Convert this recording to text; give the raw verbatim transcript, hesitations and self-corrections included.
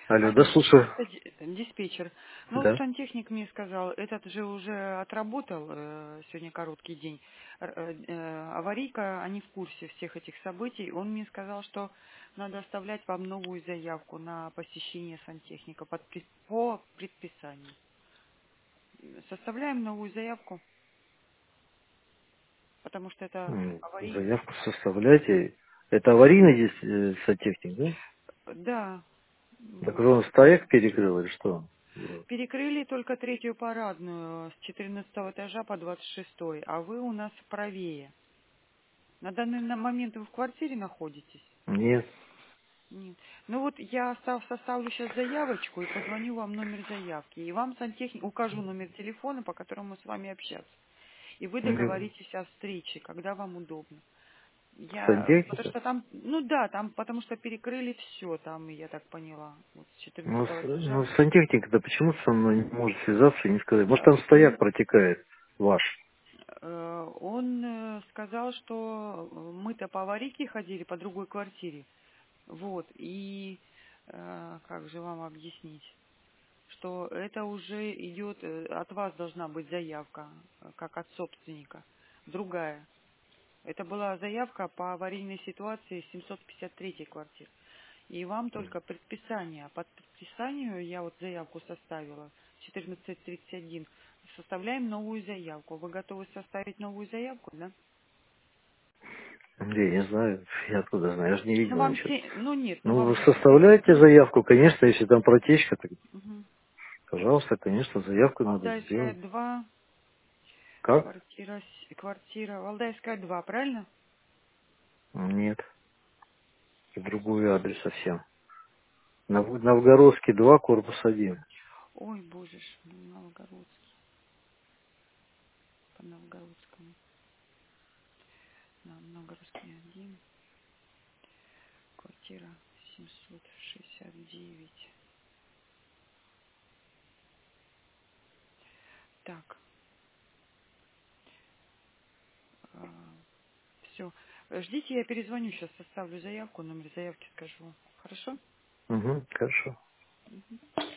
Алло, да, Конечно, слушаю. это ди- э, диспетчер. Но вот Да. сантехник мне сказал, этот же уже отработал, э, сегодня короткий день. Р- э, э, аварийка, они в курсе всех этих событий. Он мне сказал, что надо оставлять вам новую заявку на посещение сантехника под при- по предписанию. Составляем новую заявку, потому что это М, аварийка. Заявку составляйте. Это аварийный здесь э, сантехник, да? Да, Так вот. уже он стояк перекрыл или что? Да. Перекрыли только третью парадную с четырнадцатого этажа по двадцать шестой, а вы у нас правее. На данный на- момент вы в квартире находитесь? Нет. Нет. Ну вот я остав- составлю сейчас заявочку и позвоню вам номер заявки. И вам сантехник, укажу номер телефона, по которому с вами общаться. И вы М, договоритесь о встрече, когда вам удобно. Я, потому Сантехника? что там, ну да, там, потому что перекрыли все, там, я так поняла, вот с Ну, четырнадцатого с- ну этажа. сантехник-то почему со мной не может связаться и не сказать? Может, Э, там м, стояк протекает ваш? Э, Он э, сказал, что э, мы-то по аварийке ходили по другой квартире. Вот. И э, как же вам объяснить, что это уже идет, э, от вас должна быть заявка, э, как от собственника. Другая. Это была заявка по аварийной ситуации семьсот пятьдесят третьей квартиры. И вам только предписание. А под предписанию я вот заявку составила, четырнадцать тридцать один. Составляем новую заявку. Вы готовы составить новую заявку, да? Я не знаю, я откуда знаю, я же не Ну, видел вам ничего. се... ну нет, ну Ну, вам вы же семьдесят составляете девять. заявку, конечно, если там протечка, так, Угу. пожалуйста, конечно, заявку надо Валдайская сделать. два, Как? квартира, с- квартира, Валдайская два, правильно? Нет, другой адрес совсем. Нов- Новгородский два, корпус один. Ой, боже ж, мой, Новгородский, по Новгородскому. На Новгородский один, квартира семьсот шестьдесят девять. Так, все. Ждите, я перезвоню, сейчас составлю заявку, номер заявки скажу. Хорошо? Угу, хорошо.